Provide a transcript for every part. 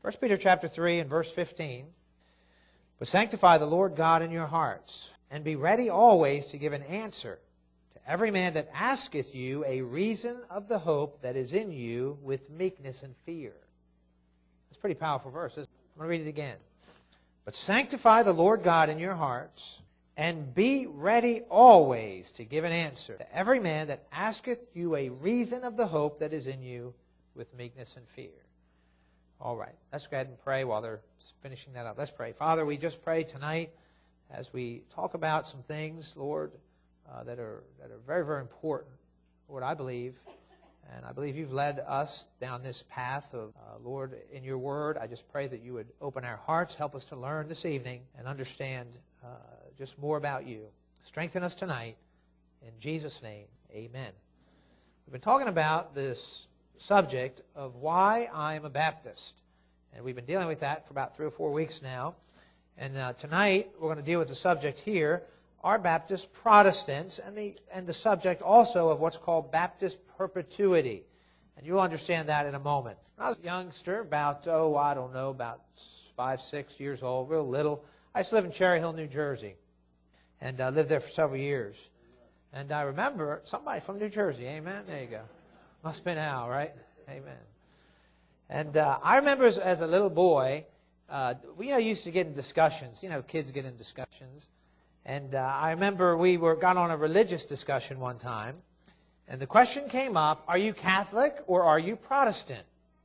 1 Peter chapter 3 and verse 15. But sanctify the Lord God in your hearts, and be ready always to give an answer to every man that asketh you a reason of the hope that is in you with meekness and fear. That's a pretty powerful verse, isn't it? I'm going to read it again. But sanctify the Lord God in your hearts, and be ready always to give an answer to every man that asketh you a reason of the hope that is in you with meekness and fear. All right, let's go ahead and pray while they're finishing that up. Let's pray. Father, we just pray tonight as we talk about some things, Lord, that are very, very important, Lord, I believe. And I believe you've led us down this path of, Lord, in your word. I just pray that you would open our hearts, help us to learn this evening and understand just more about you. Strengthen us tonight. In Jesus' name, amen. We've been talking about this subject of why I'm a Baptist. And we've been dealing with that for about 3 or 4 weeks now. And tonight we're going to deal with the subject here, are Baptist Protestants, and the subject also of what's called Baptist perpetuity. And you'll understand that in a moment. When I was a youngster, about 5, 6 years old, real little, I used to live in Cherry Hill, New Jersey. And I lived there for several years. And I remember somebody from New Jersey, amen? There you go. Must have been Al, right? Amen. And I remember as a little boy, we used to get in discussions. Kids get in discussions. And I remember we got on a religious discussion one time. And the question came up, are you Catholic or are you Protestant?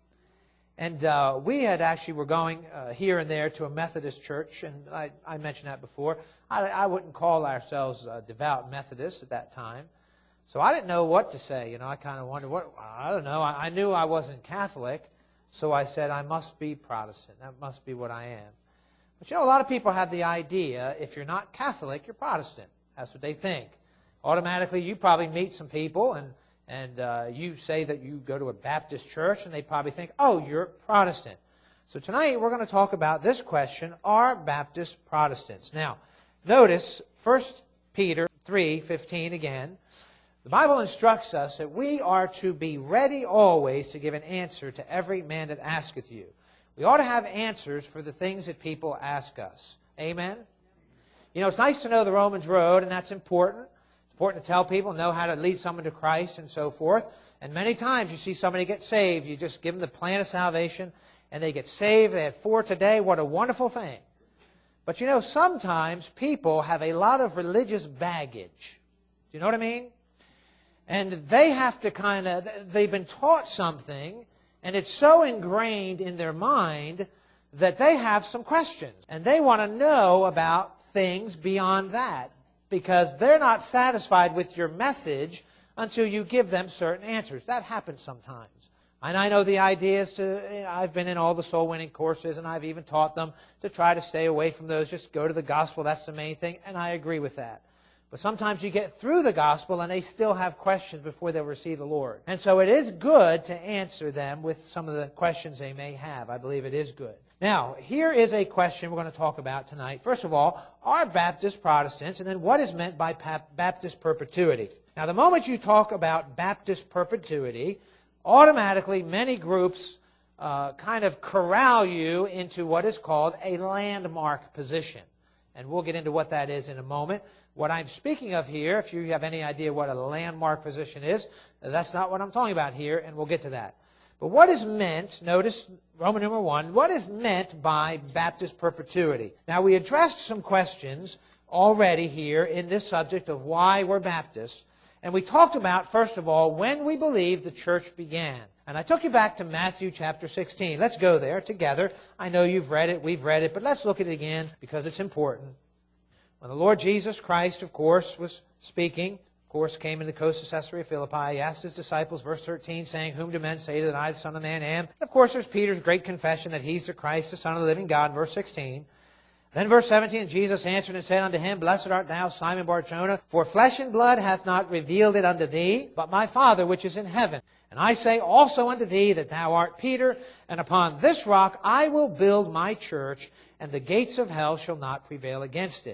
And we were going here and there to a Methodist church. And I mentioned that before. I wouldn't call ourselves devout Methodists at that time. So I didn't know what to say. I kind of wondered, I don't know. I knew I wasn't Catholic. So I said, I must be Protestant. That must be what I am. But a lot of people have the idea, if you're not Catholic, you're Protestant. That's what they think. Automatically, you probably meet some people, and you say that you go to a Baptist church, and they probably think, oh, you're Protestant. So tonight, we're going to talk about this question, are Baptists Protestants? Now, notice 1 Peter 3:15 again. The Bible instructs us that we are to be ready always to give an answer to every man that asketh you. We ought to have answers for the things that people ask us. Amen? It's nice to know the Romans road, and that's important. It's important to tell people, know how to lead someone to Christ and so forth. And many times you see somebody get saved, you just give them the plan of salvation, and they get saved. They had 4 today. What a wonderful thing. But sometimes people have a lot of religious baggage. Do you know what I mean? And they have to they've been taught something, and it's so ingrained in their mind that they have some questions. And they want to know about things beyond that, because they're not satisfied with your message until you give them certain answers. That happens sometimes. And I know the idea is I've been in all the soul winning courses, and I've even taught them to try to stay away from those. Just go to the gospel. That's the main thing. And I agree with that. But sometimes you get through the gospel and they still have questions before they'll receive the Lord. And so it is good to answer them with some of the questions they may have. I believe it is good. Now, here is a question we're going to talk about tonight. First of all, are Baptists Protestants? And then what is meant by Baptist perpetuity? Now, the moment you talk about Baptist perpetuity, automatically many groups kind of corral you into what is called a landmark position. And we'll get into what that is in a moment. What I'm speaking of here, if you have any idea what a landmark position is, that's not what I'm talking about here, and we'll get to that. But what is meant, notice Roman numeral 1, what is meant by Baptist perpetuity? Now, we addressed some questions already here in this subject of why we're Baptists. And we talked about, first of all, when we believe the church began. And I took you back to Matthew chapter 16. Let's go there together. I know you've read it, we've read it, but let's look at it again because it's important. When the Lord Jesus Christ, of course, was speaking, of course, came into the coast of Caesarea Philippi, he asked his disciples, verse 13, saying, whom do men say that I, the Son of Man, am? And of course, there's Peter's great confession that he's the Christ, the Son of the living God, in verse 16. Then verse 17, Jesus answered and said unto him, blessed art thou, Simon Bar-Jonah, for flesh and blood hath not revealed it unto thee, but my Father which is in heaven. And I say also unto thee that thou art Peter, and upon this rock I will build my church, and the gates of hell shall not prevail against it.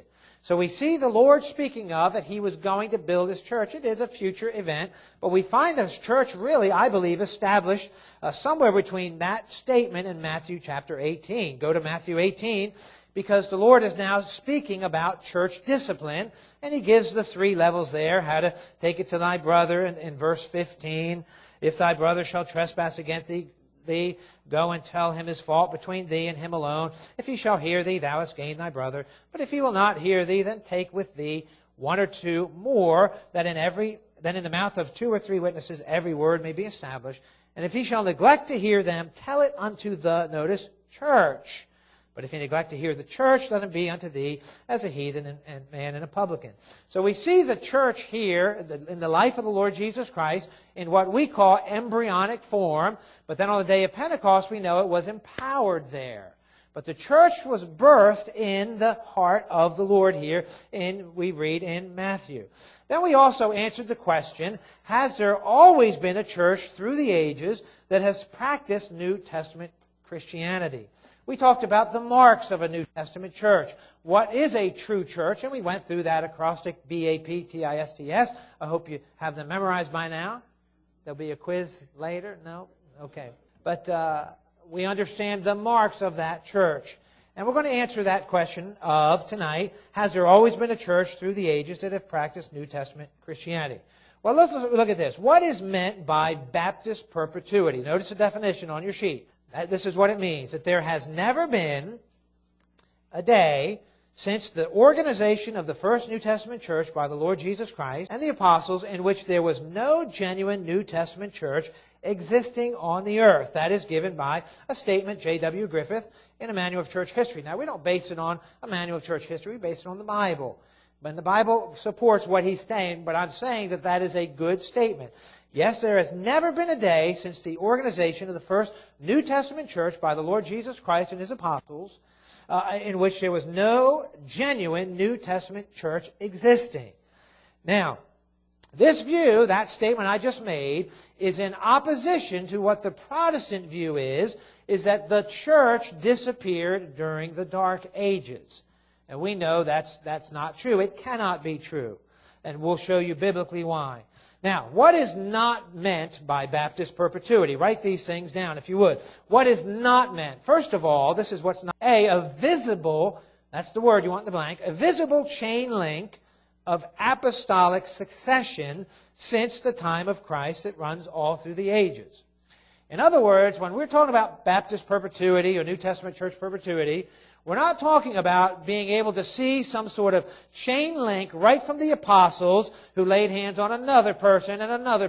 So we see the Lord speaking of that He was going to build His church. It is a future event, but we find this church really, I believe, established somewhere between that statement and Matthew chapter 18. Go to Matthew 18, because the Lord is now speaking about church discipline, and He gives the 3 levels there, how to take it to thy brother in verse 15. If thy brother shall trespass against thee, go and tell him his fault between thee and him alone. If he shall hear thee, thou hast gained thy brother. But if he will not hear thee, then take with thee 1 or 2 more, that in the mouth of 2 or 3 witnesses every word may be established. And if he shall neglect to hear them, tell it unto the, notice, church. But if he neglect to hear the church, let him be unto thee as a heathen and man and a publican. So we see the church here in the life of the Lord Jesus Christ in what we call embryonic form. But then on the day of Pentecost, we know it was empowered there. But the church was birthed in the heart of the Lord here, we read in Matthew. Then we also answered the question, has there always been a church through the ages that has practiced New Testament Christianity? We talked about the marks of a New Testament church. What is a true church? And we went through that acrostic, BAPTISTS. I hope you have them memorized by now. There'll be a quiz later. No? Okay. But we understand the marks of that church. And we're going to answer that question of tonight, has there always been a church through the ages that have practiced New Testament Christianity? Well, let's look at this. What is meant by Baptist perpetuity? Notice the definition on your sheet. This is what it means, that there has never been a day since the organization of the first New Testament church by the Lord Jesus Christ and the apostles in which there was no genuine New Testament church existing on the earth. That is given by a statement, J.W. Griffith, in a Manual of Church History. Now, we don't base it on a Manual of Church History, we base it on the Bible. But the Bible supports what he's saying, but I'm saying that that is a good statement. Yes, there has never been a day since the organization of the first New Testament church by the Lord Jesus Christ and His apostles in which there was no genuine New Testament church existing. Now, this view, that statement I just made, is in opposition to what the Protestant view is that the church disappeared during the Dark Ages. And we know that's not true. It cannot be true. And we'll show you biblically why. Now, what is not meant by Baptist perpetuity? Write these things down if you would. What is not meant? First of all, this is what's not. A visible, that's the word you want in the blank, a visible chain link of apostolic succession since the time of Christ that runs all through the ages. In other words, when we're talking about Baptist perpetuity or New Testament church perpetuity, we're not talking about being able to see some sort of chain link right from the apostles who laid hands on another person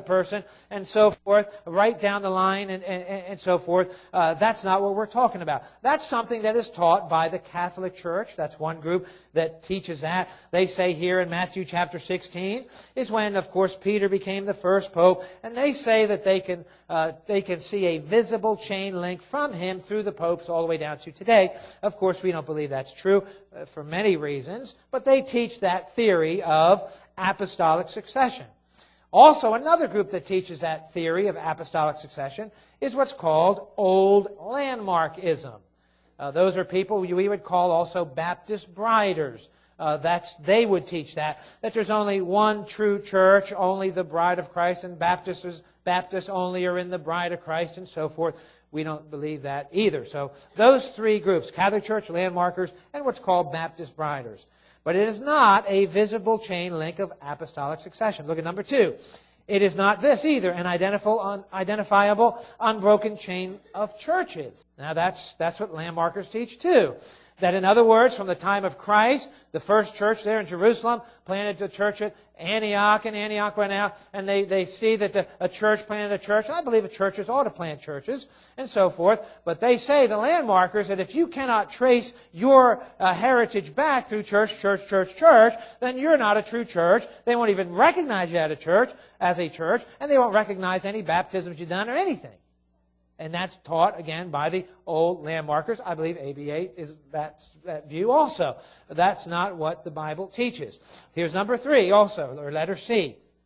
and so forth, right down the line and so forth. That's not what we're talking about. That's something that is taught by the Catholic Church. That's one group that teaches that. They say here in Matthew chapter 16 is when, of course, Peter became the first pope, and they say that they can see a visible chain link from him through the popes all the way down to today. Of course, we don't believe that's true for many reasons, but they teach that theory of apostolic succession. Also, another group that teaches that theory of apostolic succession is what's called Old Landmarkism. Those are people we would call also Baptist Briders. They would teach that there's only one true church, only the bride of Christ, and Baptists only are in the bride of Christ, and so forth. We don't believe that either. So those 3 groups, Catholic Church, Landmarkers, and what's called Baptist Briders. But it is not a visible chain link of apostolic succession. Look at number 2. It is not this either, an identifiable, unbroken chain of churches. Now that's what Landmarkers teach too. That in other words, from the time of Christ, the first church there in Jerusalem planted the church at Antioch, and Antioch went out, and they see that a church planted a church. And I believe churches ought to plant churches, and so forth. But they say, the Landmarkers, that if you cannot trace your heritage back through church, then you're not a true church. They won't even recognize you as a church, and they won't recognize any baptisms you've done or anything. And that's taught, again, by the Old Landmarkers. I believe ABA is that view also. That's not what the Bible teaches. Here's number 3 also, or letter C.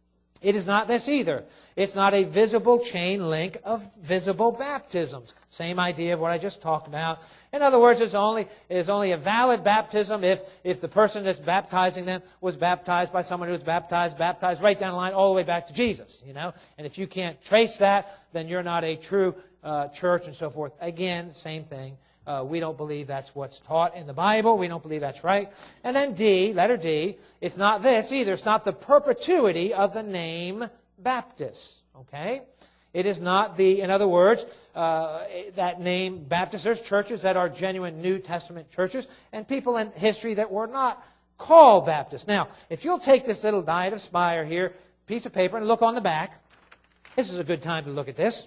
It is not this either. It's not a visible chain link of visible baptisms. Same idea of what I just talked about. In other words, it's only a valid baptism if the person that's baptizing them was baptized by someone who was baptized right down the line all the way back to Jesus. And if you can't trace that, then you're not a true church and so forth. Again, same thing. We don't believe that's what's taught in the Bible. We don't believe that's right. And then D, letter D, it's not this either. It's not the perpetuity of the name Baptist. Okay? It is not in other words, that name Baptist. There's churches that are genuine New Testament churches and people in history that were not called Baptist. Now, if you'll take this little Diet of Spire here, piece of paper, and look on the back. This is a good time to look at this.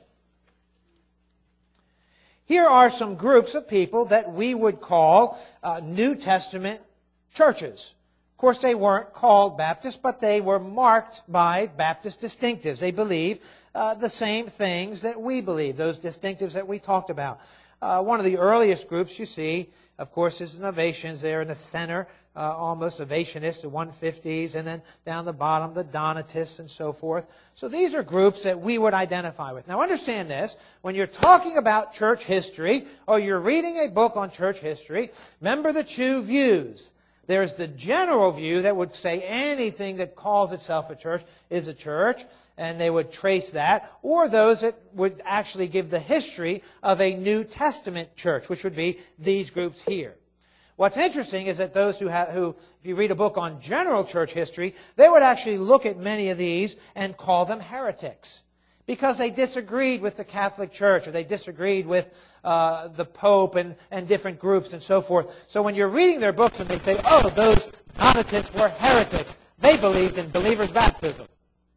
Here are some groups of people that we would call New Testament churches. Of course, they weren't called Baptist, but they were marked by Baptist distinctives. They believed the same things that we believe, those distinctives that we talked about. One of the earliest groups you see, of course, is the Novatians there in the center, almost Novatianists, the 150s, and then down the bottom, the Donatists and so forth. So these are groups that we would identify with. Now understand this, when you're talking about church history, or you're reading a book on church history, remember the two views. There's the general view that would say anything that calls itself a church is a church, and they would trace that, or those that would actually give the history of a New Testament church, which would be these groups here. What's interesting is that those who, if you read a book on general church history, they would actually look at many of these and call them heretics, because they disagreed with the Catholic Church, or they disagreed with the Pope and different groups and so forth. So when you're reading their books and they say, oh, those Donatists were heretics, they believed in believers' baptism.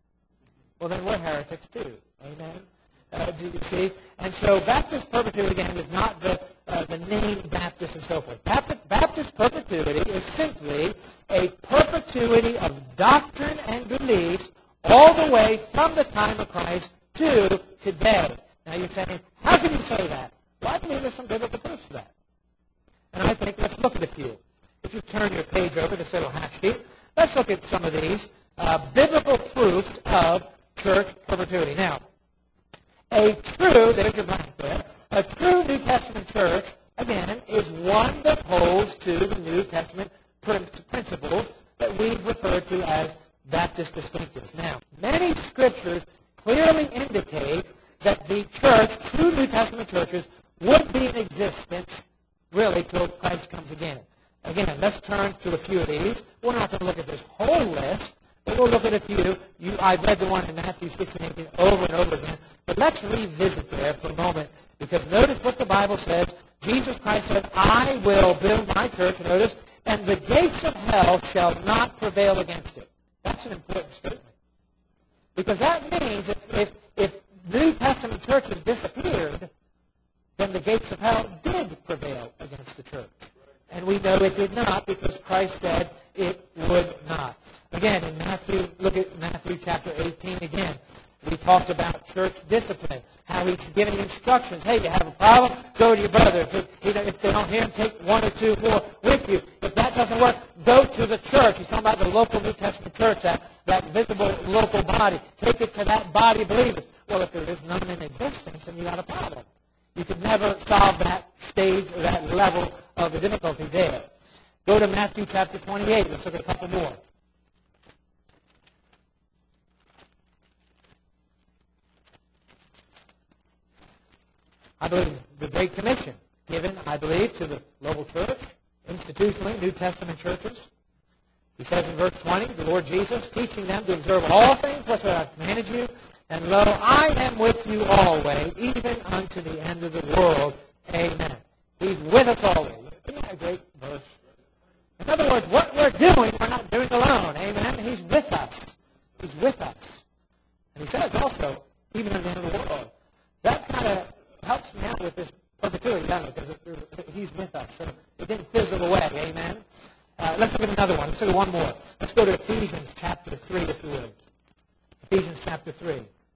Well, then we're heretics too. Amen? Do you see? And so Baptist perpetuity, again, is not the name Baptist and so forth. Baptist perpetuity is simply a perpetuity of doctrine and beliefs all the way from the time of Christ to today. Now you're saying, how can you say that? Well, I believe there's some biblical proofs for that. And I think let's look at a few. If you turn your page over to this little half sheet, let's look at some of these biblical proofs of church perpetuity. Now, there's your blank there, a true New Testament church, again, is one that holds to the New Testament principles that we refer to as Baptist distinctives. Now, many scriptures clearly indicate that the church, true New Testament churches, would be in existence really till Christ comes again. Again, let's turn to a few of these. We're not going to look at this whole list, but we'll look at a few. I've read the one in Matthew 16 over and over again, but let's revisit there for a moment, because notice what the Bible says. Jesus Christ said, I will build my church, notice, and the gates of hell shall not prevail against it. That's an important statement. Because that means if New Testament churches disappeared, then the gates of hell did prevail against the church. And we know it did not, because Christ said it would not. Again, in Matthew, look at Matthew chapter 18 again. We talked about church discipline, how he's giving instructions. Hey, you have a problem? Go to your brother. If they don't hear him, take one or two more with you. If that doesn't work, go to the church. He's talking about the local New Testament church, that visible local body. Take it to that body of believers. Well, if there is none in existence, then you got a problem. You can never solve that stage or that level of the difficulty there. Go to Matthew chapter 28. Let's look at a couple more. I believe the Great Commission given, I believe, to the local church, institutionally, New Testament churches. He says in verse 20, the Lord Jesus, teaching them to observe all things whatsoever I have commanded you, and lo, I am with you always, even unto the end of the world. Amen. He's with us always. Isn't that a great verse? In other words, what we're doing, we're not doing alone. Amen. He's with us. He's with us. And he says also, even unto the end of the world. That kind of helps me out with this perpetuity, doesn't it? Because he's with us. So it didn't fizzle away. Amen. Let's look at another one. Let's look at one more. Let's go to Ephesians chapter 3, if you will. Ephesians chapter 3.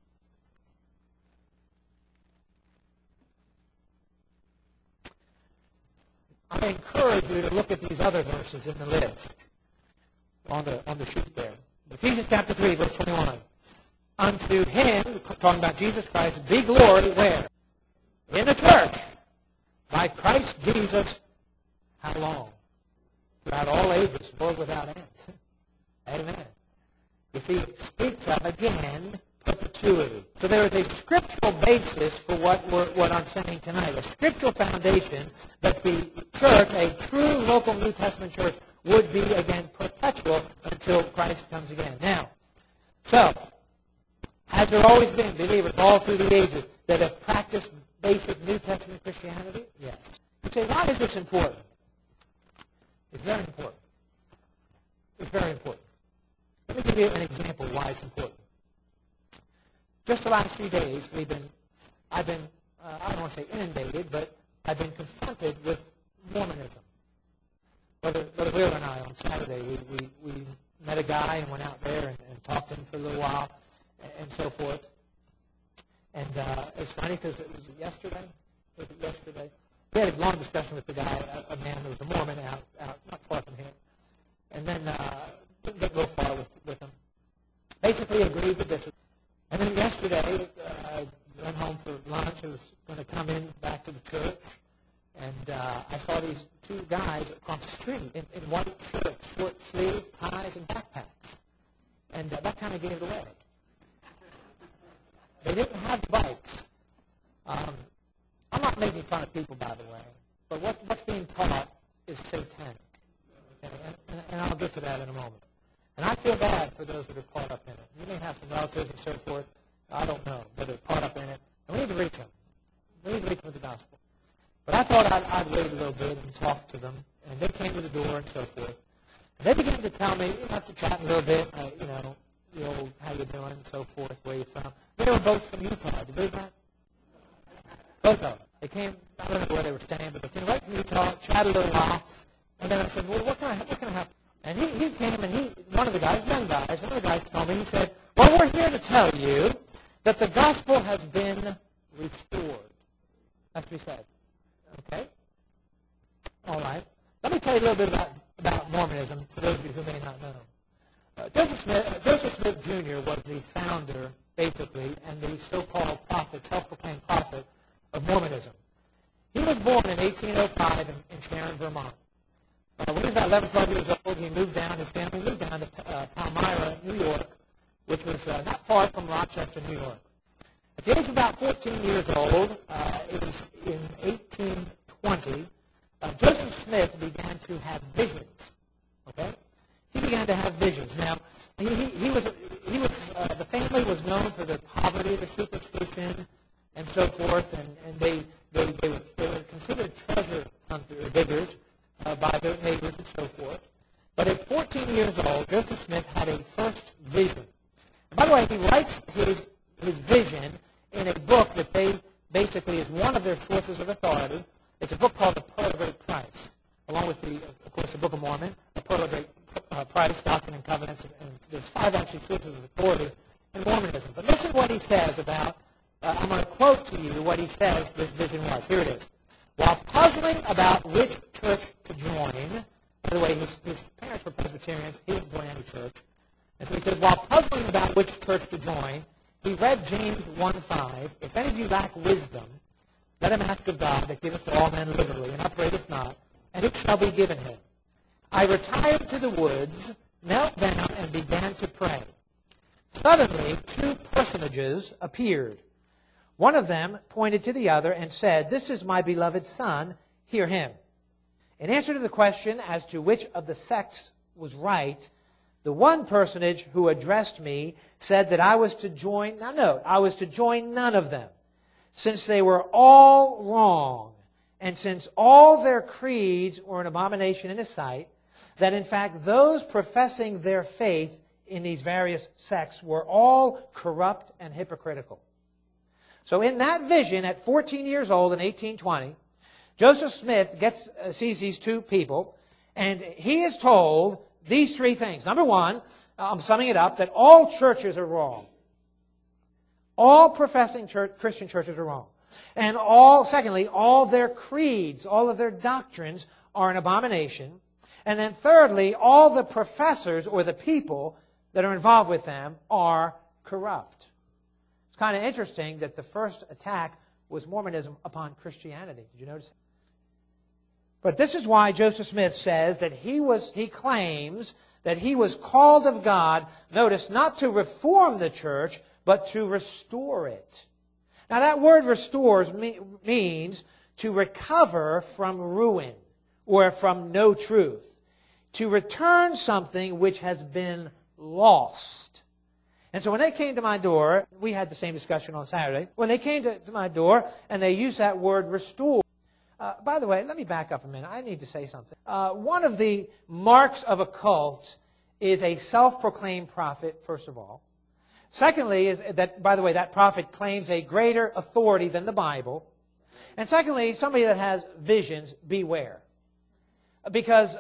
I encourage you to look at these other verses in the list on the sheet there. Ephesians chapter 3, verse 21. unto him, talking about Jesus Christ, be glory where? In the church. By Christ Jesus, how long? Throughout all ages, world without end. Amen. You see, it speaks of, again, perpetuity. So there is a scriptural basis for what I'm saying tonight, a scriptural foundation that the church, a true local New Testament church, would be, again, perpetual until Christ comes again. Now, so, has there always been believers all through the ages that have practiced basic New Testament Christianity? Yes. You say, why is this important? It's very important. It's very important. Let me give you an example of why it's important. Just the last few days, I've been, I don't want to say inundated, but I've been confronted with Mormonism. Brother Wheeler and I, on Saturday, we met a guy and went out there and talked to him for a little while and so forth. And it's funny because it was yesterday. We had a long discussion with the guy, a man who was a Mormon out not far from here. And then didn't get real far with him. Basically agreed with this. And then yesterday, I went home for lunch. I was going to come in back to the church. And I saw these two guys across the street in white shirts, short sleeves, ties, and backpacks. And that kind of gave it away. They didn't have bikes. I'm not making fun of people, by the way, but what's being taught is satanic. Okay? And I'll get to that in a moment. And I feel bad for those that are caught up in it. You may have some relatives and so forth, I don't know, that are caught up in it. And we need to reach them. We need to reach them with the gospel. But I thought I'd wait a little bit and talk to them. And they came to the door and so forth. And they began to tell me, after chatting a little bit, the old, how you doing and so forth, where you from. They were both from Utah. Did you believe that? Both of them. They came, I don't know where they were staying, but they came right from Utah, chatted a little while. And then I said, well, what can I help? And he came and one of the guys told me, he said, well, we're here to tell you that the gospel has been restored. That's what he said. Okay? All right. Let me tell you a little bit about Mormonism for those of you who may not know. Joseph Smith Jr. was the founder, basically, and the so-called prophet, self-proclaimed prophet of Mormonism. He was born in 1805 in Sharon, Vermont. When he was about 11, 12 years old, his family moved down to Palmyra, New York, which was not far from Rochester, New York. At the age of about 14 years old, it was in 1820, Joseph Smith began to have visions. Okay? He began to have visions. Now, the family was known for their poverty, their superstition, and so forth, and they were considered treasure hunters, diggers, by their neighbors and so forth. But at 14 years old, Joseph Smith had a first vision. And by the way, he writes his vision in a book that basically is one of their sources of authority. It's a book called The Pearl of Great Price, along with of course, the Book of Mormon, The Pearl of Great Price, Doctrine and Covenants, and there's 5 actually sources of authority in Mormonism. But listen to what he says about, I'm going to quote to you what he says this vision was. Here it is. While puzzling about which church to join, by the way, his parents were Presbyterians, he didn't join any church, and so he says, while puzzling about which church to join, he read James 1:5, if any of you lack wisdom, let him ask of God that giveth to all men liberally, and upbraideth not, and it shall be given him. I retired to the woods, knelt down, and began to pray. Suddenly, 2 personages appeared. One of them pointed to the other and said, this is my beloved Son, hear him. In answer to the question as to which of the sects was right, the one personage who addressed me said that I was to join, now note, I was to join none of them, since they were all wrong, and since all their creeds were an abomination in his sight, that in fact those professing their faith in these various sects were all corrupt and hypocritical. So in that vision, at 14 years old in 1820, Joseph Smith sees these 2 people, and he is told these 3 things. Number 1, I'm summing it up, that all churches are wrong. All professing Christian churches are wrong. And secondly, all their creeds, all of their doctrines are an abomination. And then thirdly, all the professors or the people that are involved with them are corrupt. It's kind of interesting that the first attack was Mormonism upon Christianity. Did you notice that? But this is why Joseph Smith says that he claims that he was called of God, notice, not to reform the church, but to restore it. Now that word restores means to recover from ruin or from no truth. To return something which has been lost. And so when they came to my door, we had the same discussion on Saturday. When they came to my door and they used that word restore. By the way, let me back up a minute. I need to say something. One of the marks of a cult is a self-proclaimed prophet, first of all. Secondly, is that, by the way, that prophet claims a greater authority than the Bible. And secondly, somebody that has visions, beware. Because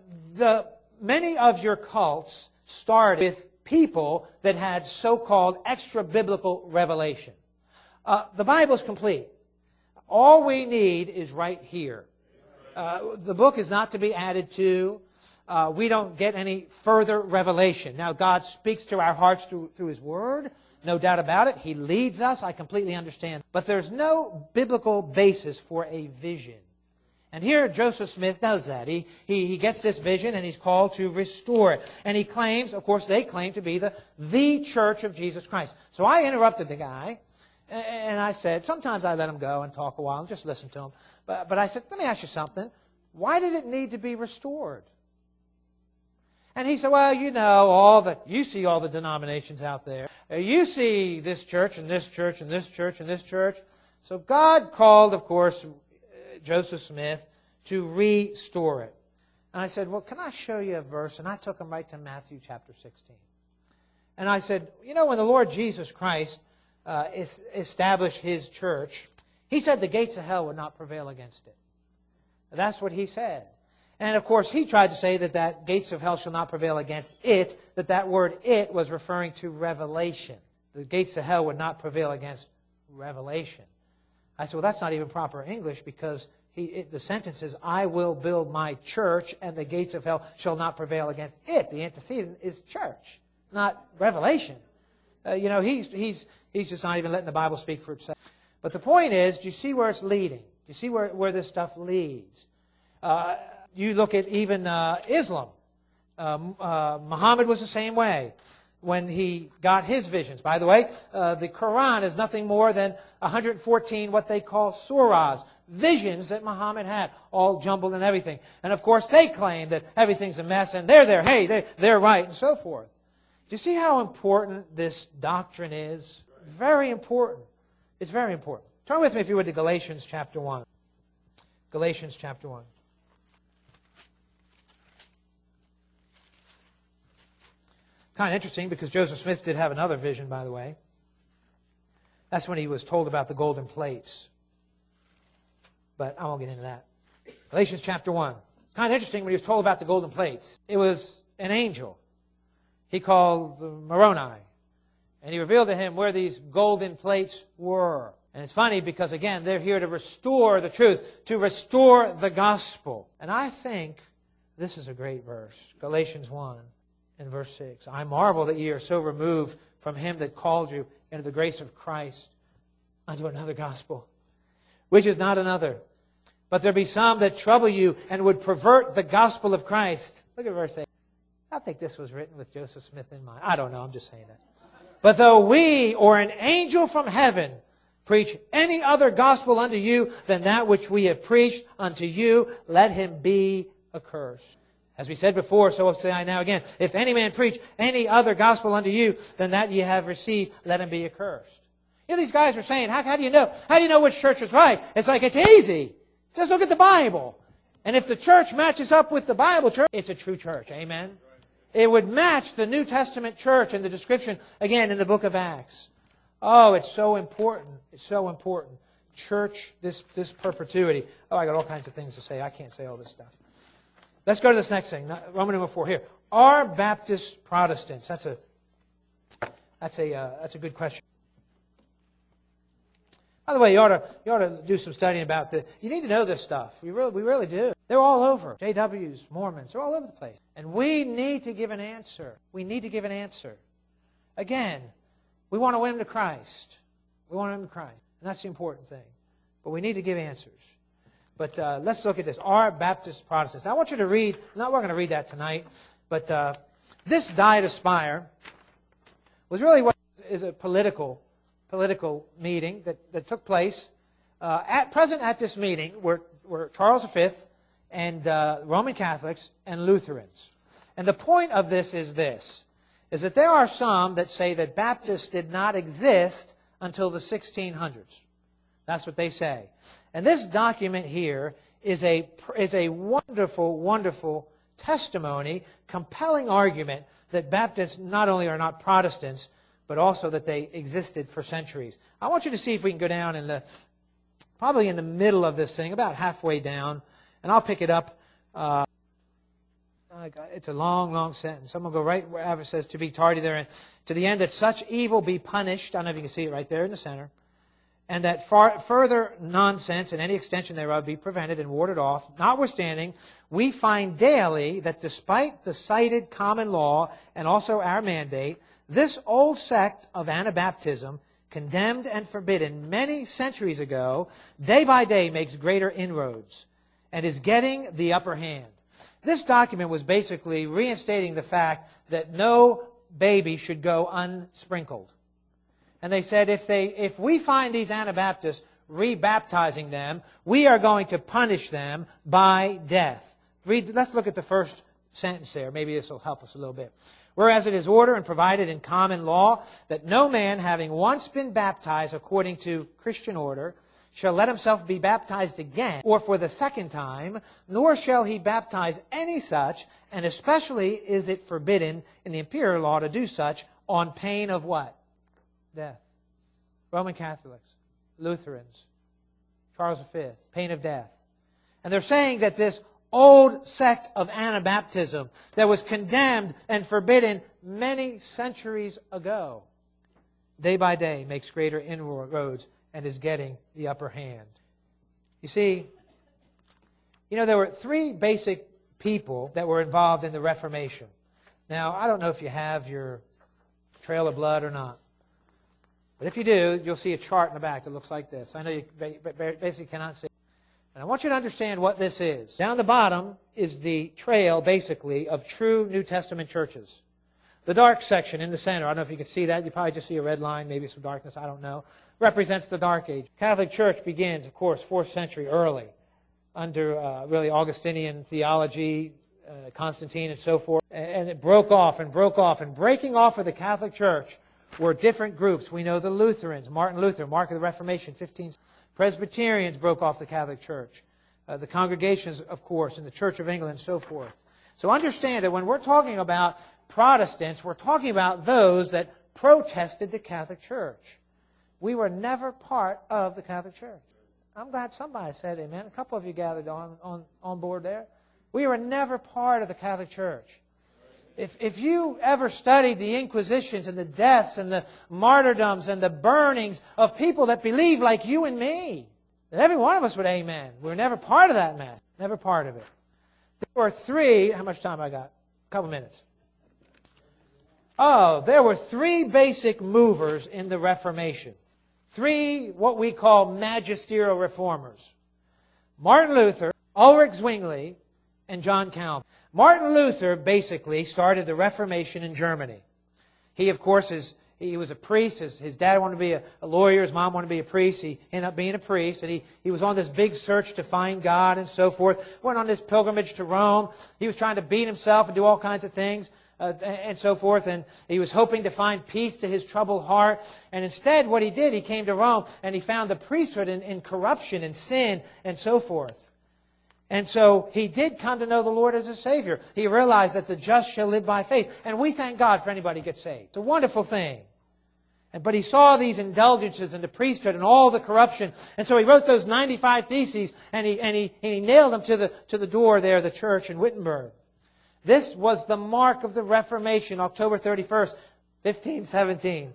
many of your cults started with people that had so-called extra-biblical revelation. The Bible is complete. All we need is right here. The book is not to be added to. We don't get any further revelation. Now, God speaks to our hearts through His Word. No doubt about it. He leads us. I completely understand. But there's no biblical basis for a vision. And here Joseph Smith does that. He gets this vision and he's called to restore it. And he claims, of course, they claim to be the Church of Jesus Christ. So I interrupted the guy and I said, sometimes I let him go and talk a while and just listen to him. But I said, let me ask you something. Why did it need to be restored? And he said, well, you see all the denominations out there. You see this church and this church and this church and this church. So God called, of course, Joseph Smith to restore it. And I said, well, can I show you a verse? And I took him right to Matthew chapter 16. And I said, when the Lord Jesus Christ established His church, He said the gates of hell would not prevail against it. That's what He said. And of course, he tried to say that gates of hell shall not prevail against it, that word it was referring to revelation. The gates of hell would not prevail against revelation. I said, well, that's not even proper English because the sentence is, I will build my church and the gates of hell shall not prevail against it. The antecedent is church, not revelation. He's just not even letting the Bible speak for itself. But the point is, do you see where it's leading? Do you see where this stuff leads? You look at even Islam. Muhammad was the same way when he got his visions. By the way, the Quran is nothing more than 114 what they call surahs, visions that Muhammad had, all jumbled and everything. And of course, they claim that everything's a mess and they're there, hey, they're right, and so forth. Do you see how important this doctrine is? Very important. It's very important. Turn with me, if you would, to Galatians chapter 1. Galatians chapter 1. Kind of interesting because Joseph Smith did have another vision, by the way. That's when he was told about the golden plates. But I won't get into that. Galatians chapter 1. Kind of interesting when he was told about the golden plates. It was an angel. He called Moroni. And he revealed to him where these golden plates were. And it's funny because, again, they're here to restore the truth, to restore the gospel. And I think this is a great verse. Galatians 1. In verse 6, I marvel that ye are so removed from Him that called you into the grace of Christ unto another gospel, which is not another. But there be some that trouble you and would pervert the gospel of Christ. Look at verse 8. I think this was written with Joseph Smith in mind. I don't know, I'm just saying that. But though we or an angel from heaven preach any other gospel unto you than that which we have preached unto you, let him be accursed. As we said before, so say I now again, if any man preach any other gospel unto you than that ye have received, let him be accursed. These guys are saying, how do you know? How do you know which church is right? It's like, it's easy. Just look at the Bible. And if the church matches up with the Bible church, it's a true church. Amen? It would match the New Testament church in the description, again, in the book of Acts. Oh, it's so important. It's so important. Church, this perpetuity. Oh, I got all kinds of things to say. I can't say all this stuff. Let's go to this next thing, Roman number 4 here. Are Baptists Protestants? That's a good question. By the way, you ought to do some studying about this. You need to know this stuff. We really do. They're all over. JWs, Mormons, they're all over the place. And we need to give an answer. We need to give an answer. Again, We want to win them to Christ. We want them to Christ. And that's the important thing. But we need to give answers. But let's look at this. Are Baptists Protestants? Now, I want you to read, we're going to read that tonight, but this Diet of Spire was really what is a political meeting that took place. Present at this meeting were Charles V and Roman Catholics and Lutherans. And the point of this is that there are some that say that Baptists did not exist until the 1600s. That's what they say. And this document here is a wonderful, wonderful testimony, compelling argument that Baptists not only are not Protestants, but also that they existed for centuries. I want you to see if we can go down probably in the middle of this thing, about halfway down, and I'll pick it up. It's a long, long sentence. I'm going to go right wherever it says to be tardy therein, to the end that such evil be punished. I don't know if you can see it right there in the center. And that further nonsense and any extension thereof be prevented and warded off. Notwithstanding, we find daily that despite the cited common law and also our mandate, this old sect of Anabaptism, condemned and forbidden many centuries ago, day by day makes greater inroads and is getting the upper hand. This document was basically reinstating the fact that no baby should go unsprinkled. And they said if we find these Anabaptists rebaptizing them, we are going to punish them by death. Let's look at the first sentence there. Maybe this will help us a little bit. Whereas it is ordered and provided in common law that no man having once been baptized according to Christian order shall let himself be baptized again, or for the second time, nor shall he baptize any such, and especially is it forbidden in the imperial law to do such on pain of what? Death. Roman Catholics, Lutherans, Charles V, pain of death. And they're saying that this old sect of Anabaptism that was condemned and forbidden many centuries ago, day by day makes greater inroads and is getting the upper hand. You see, there were three basic people that were involved in the Reformation. Now, I don't know if you have your trail of blood or not. But if you do, you'll see a chart in the back that looks like this. I know you basically cannot see it. And I want you to understand what this is. Down the bottom is the trail, basically, of true New Testament churches. The dark section in the center, I don't know if you can see that. You probably just see a red line, maybe some darkness, I don't know. Represents the Dark Age. Catholic Church begins, of course, 4th century early, under really Augustinian theology, Constantine and so forth. And it broke off. And breaking off of the Catholic Church were different groups. We know the Lutherans, Martin Luther, Mark of the Reformation, 15th. Presbyterians broke off the Catholic Church. The congregations, of course, in the Church of England and so forth. So understand that when we're talking about Protestants, we're talking about those that protested the Catholic Church. We were never part of the Catholic Church. I'm glad somebody said amen. A couple of you gathered on board there. We were never part of the Catholic Church. If you ever studied the Inquisitions and the deaths and the martyrdoms and the burnings of people that believe like you and me, then every one of us would amen. We were never part of that mess. Never part of it. There were three, how much time I got? A couple minutes. There were three basic movers in the Reformation. Three, what we call magisterial reformers. Martin Luther, Ulrich Zwingli, and John Calvin. Martin Luther basically started the Reformation in Germany. He, of course, he was a priest. His dad wanted to be a lawyer. His mom wanted to be a priest. He ended up being a priest. And he was on this big search to find God and so forth. Went on this pilgrimage to Rome. He was trying to beat himself and do all kinds of things and so forth. And he was hoping to find peace to his troubled heart. And instead, what he did, he came to Rome and he found the priesthood in corruption and sin and so forth. And so he did come to know the Lord as a Savior. He realized that the just shall live by faith. And we thank God for anybody who gets saved. It's a wonderful thing. But he saw these indulgences in the priesthood and all the corruption. And so he wrote those 95 Theses and he nailed them to the door there, the church in Wittenberg. This was the mark of the Reformation, October 31st, 1517.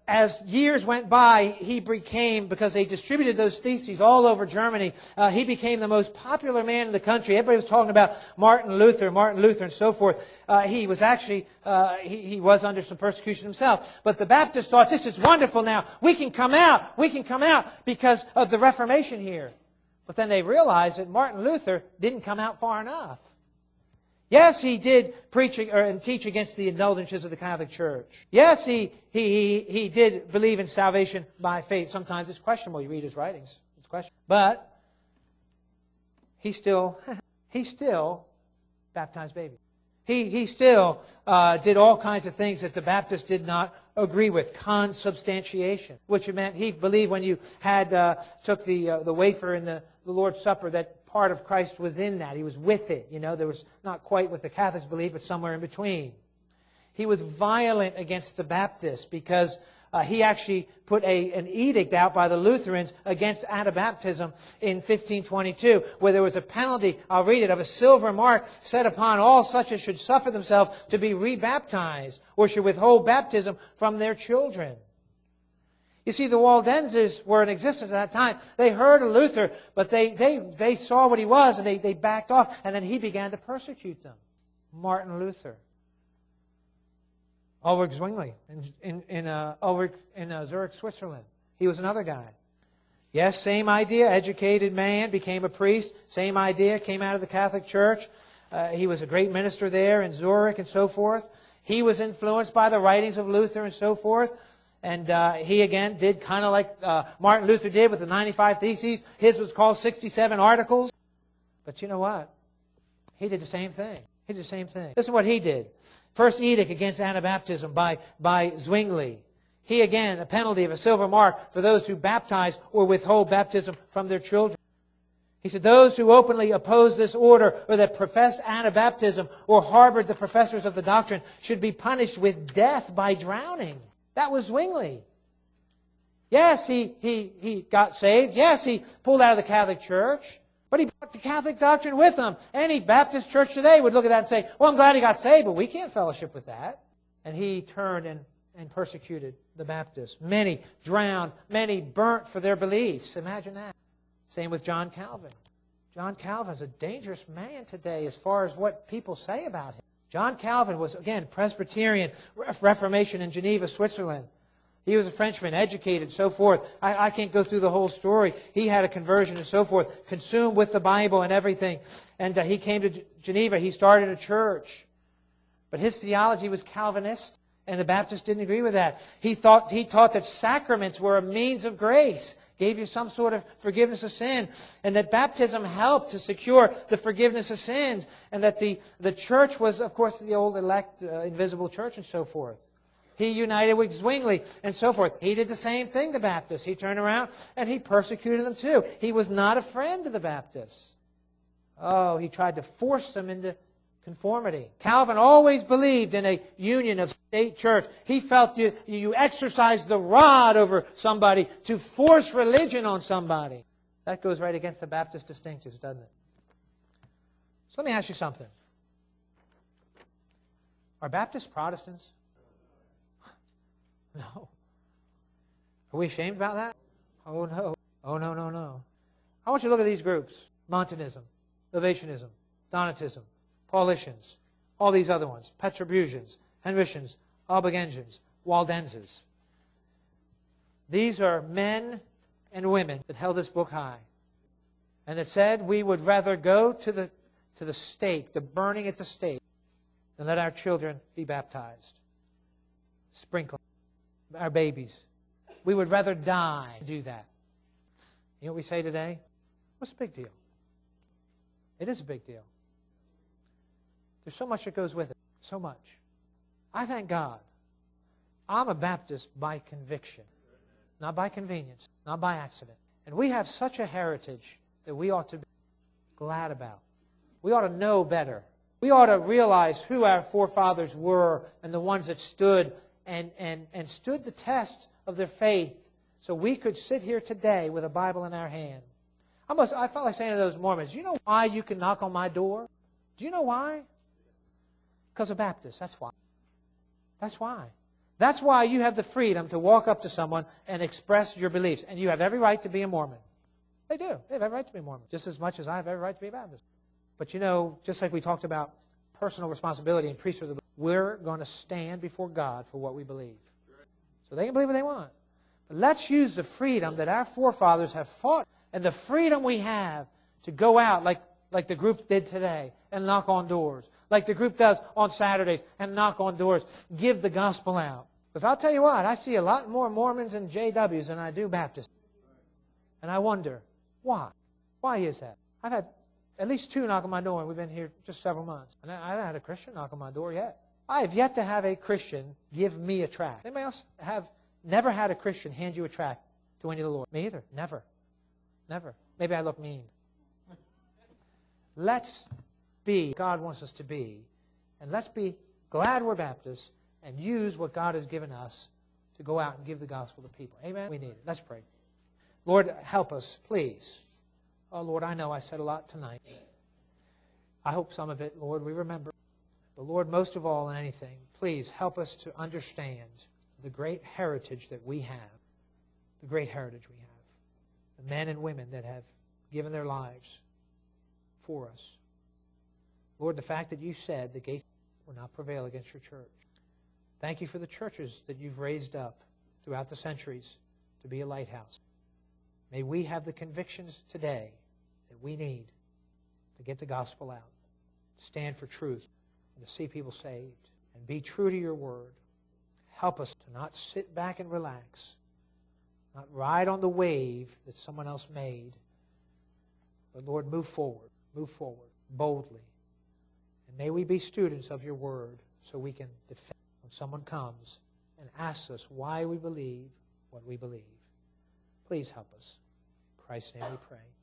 as years went by, he became, because they distributed those theses all over Germany, he became the most popular man in the country. Everybody was talking about Martin Luther, and so forth. He was actually, he was under some persecution himself. But the Baptists thought, this is wonderful now. We can come out because of the Reformation here. But then they realized that Martin Luther didn't come out far enough. Yes, he did preach and teach against the indulgences of the Catholic Church. Yes, he did believe in salvation by faith. Sometimes it's questionable. You read his writings. It's questionable. But he still baptized babies. He still did all kinds of things that the Baptists did not agree with. Consubstantiation, which meant he believed when you had took the wafer in the Lord's Supper that part of Christ was in that. He was with it. You know, there was not quite what the Catholics believe, but somewhere in between. He was violent against the Baptists because he actually put an edict out by the Lutherans against Anabaptism in 1522, where there was a penalty, I'll read it, of a silver mark set upon all such as should suffer themselves to be rebaptized or should withhold baptism from their children. You see, the Waldenses were in existence at that time. They heard of Luther, but they saw what he was, and they backed off, and then he began to persecute them. Martin Luther. Ulrich Zwingli in Zurich, Switzerland. He was another guy. Yes, same idea. Educated man, became a priest. Same idea, came out of the Catholic Church. He was a great minister there in Zurich and so forth. He was influenced by the writings of Luther and so forth. And he, again, did kind of like Martin Luther did with the 95 Theses. His was called 67 Articles. But you know what? He did the same thing. He did the same thing. This is what he did. First edict against Anabaptism by Zwingli. He, again, a penalty of a silver mark for those who baptize or withhold baptism from their children. He said, those who openly oppose this order or that professed Anabaptism or harbored the professors of the doctrine should be punished with death by drowning. That was Zwingli. Yes, he got saved. Yes, he pulled out of the Catholic Church. But he brought the Catholic doctrine with him. Any Baptist church today would look at that and say, well, I'm glad he got saved, but we can't fellowship with that. And he turned and persecuted the Baptists. Many drowned, many burnt for their beliefs. Imagine that. Same with John Calvin. John Calvin's a dangerous man today as far as what people say about him. John Calvin was, again, Presbyterian, Reformation in Geneva, Switzerland. He was a Frenchman, educated, so forth. I can't go through the whole story. He had a conversion and so forth, consumed with the Bible and everything. And he came to Geneva. He started a church. But his theology was Calvinist, and the Baptists didn't agree with that. He taught that sacraments were a means of grace, gave you some sort of forgiveness of sin, and that baptism helped to secure the forgiveness of sins, and that the church was, of course, the old elect, invisible church and so forth. He united with Zwingli and so forth. He did the same thing, the Baptists. He turned around and he persecuted them too. He was not a friend of the Baptists. Oh, he tried to force them into conformity. Calvin always believed in a union of state church. He felt you exercise the rod over somebody to force religion on somebody. That goes right against the Baptist distinctives, doesn't it? So let me ask you something. Are Baptists Protestants? No. Are we ashamed about that? Oh, no. Oh, no, no, no. I want you to look at these groups. Montanism, Novatianism, Donatism, Paulicians, all these other ones, Petrobrusians, Henricians, Albigensians, Waldenses. These are men and women that held this book high. And it said we would rather go to the stake, the burning at the stake, than let our children be baptized. Sprinkling our babies. We would rather die than do that. You know what we say today? What's the big deal? It is a big deal. There's so much that goes with it. So much. I thank God. I'm a Baptist by conviction. Not by convenience. Not by accident. And we have such a heritage that we ought to be glad about. We ought to know better. We ought to realize who our forefathers were and the ones that stood and stood the test of their faith so we could sit here today with a Bible in our hand. I felt like saying to those Mormons, you know why you can knock on my door? Do you know why? Because of Baptists, that's why. That's why. That's why you have the freedom to walk up to someone and express your beliefs. And you have every right to be a Mormon. They do. They have every right to be a Mormon, just as much as I have every right to be a Baptist. But you know, just like we talked about personal responsibility and priesthood, we're going to stand before God for what we believe. So they can believe what they want. But let's use the freedom that our forefathers have fought and the freedom we have to go out like the group did today and knock on doors, like the group does on Saturdays and knock on doors, give the gospel out. Because I'll tell you what, I see a lot more Mormons and JWs than I do Baptists. And I wonder, why? Why is that? I've had at least 2 knock on my door, and we've been here just several months. And I haven't had a Christian knock on my door yet. I have yet to have a Christian give me a tract. Anybody else have never had a Christian hand you a tract to win you the Lord? Me either. Never. Never. Maybe I look mean. Let's be what God wants us to be, and let's be glad we're Baptists and use what God has given us to go out and give the gospel to people. Amen? We need it. Let's pray. Lord, help us, please. Oh, Lord, I know I said a lot tonight. I hope some of it, Lord, we remember. But, Lord, most of all in anything, please help us to understand the great heritage that we have. The great heritage we have. The men and women that have given their lives for us. Lord, the fact that you said the gates will not prevail against your church. Thank you for the churches that you've raised up throughout the centuries to be a lighthouse. May we have the convictions today that we need to get the gospel out, to stand for truth, and to see people saved, and be true to your word. Help us to not sit back and relax, not ride on the wave that someone else made, but Lord, move forward boldly. And may we be students of your word so we can defend when someone comes and asks us why we believe what we believe. Please help us. In Christ's name we pray.